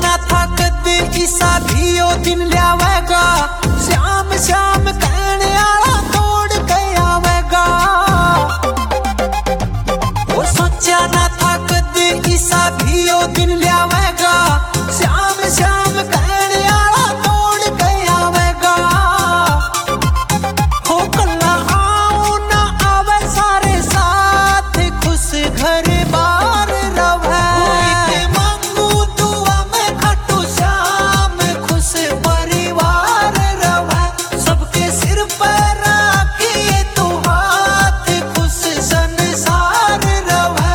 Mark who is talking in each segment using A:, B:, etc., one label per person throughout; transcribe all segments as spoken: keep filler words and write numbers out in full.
A: ना था कदे ईसा भी ओ दिन लियावेगा, श्याम श्याम कहने आला तोड़ के आवेगा। वो सोचा ना था कदे ईसा भी ओ दिन लियावेगा, श्याम श्याम कहने आला तोड़ के आवेगा। हो कल्ला आओ ना आवे सारे साथ, खुश घर बार रवे। मांगू दुआ में खटू श्याम, खुश परिवार रवे। सबके सिर पर रखिए तू हाथ, खुश संसार रवे।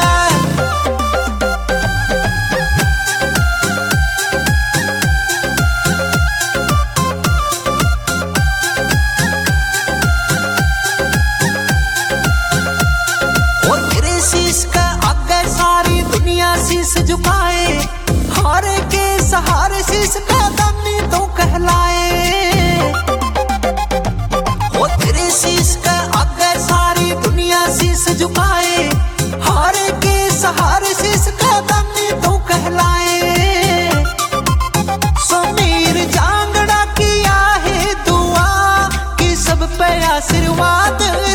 A: और तेरे शीश का आगे सारी दुनिया शीश झुकाए, हारे के सहारे शीश का दानी तो कहलाए। और तेरे शीश का आगे सारी दुनिया शीश झुकाए, हारे के सहारे शीश का दानी तो कहलाए। समीर जांगड़ा किया है दुआ कि सब पे आशीर्वाद